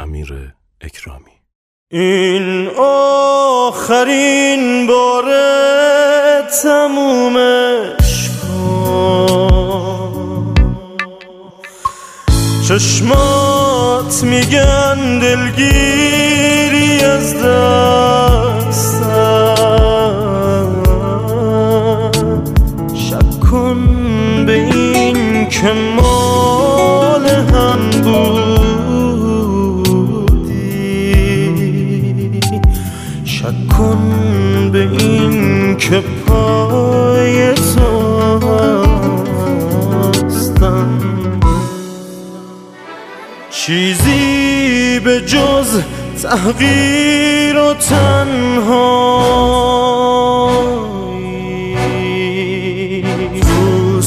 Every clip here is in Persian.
امیر اکرامی. این آخرین بار تمومش کن، چشمات میگن دلگیری از دستم، شک کن به این که مال هم بودی، شک کن به این که پای تو هستم، چیزی به جز تحقیر و تنهایی تو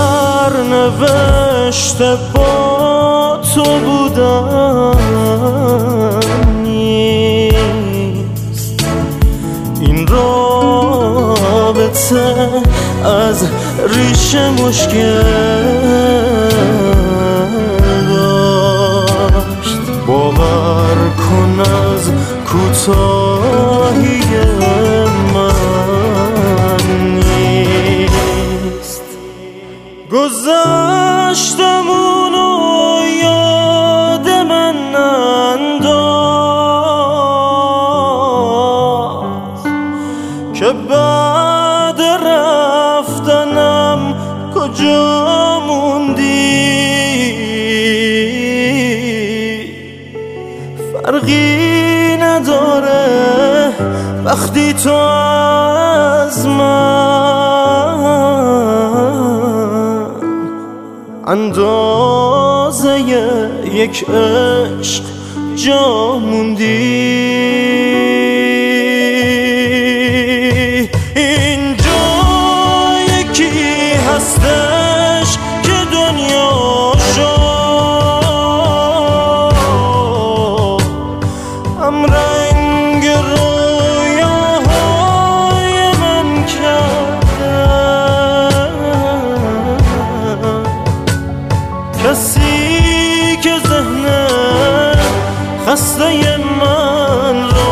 سرنوشت با تو بودن نیست. این رابطه از ریشه مشکل باور کن از کوتاهی من نیست. گذشتمونو یاد من انداز که بعد رفتنم کجا موندی، فرقی نداره وقتی تو از من اندازه یک عشق جا موندی. اینجا یکی هستش که دنیا هم رنگ رویاهای من کرده، کسی که ذهن خسته من رو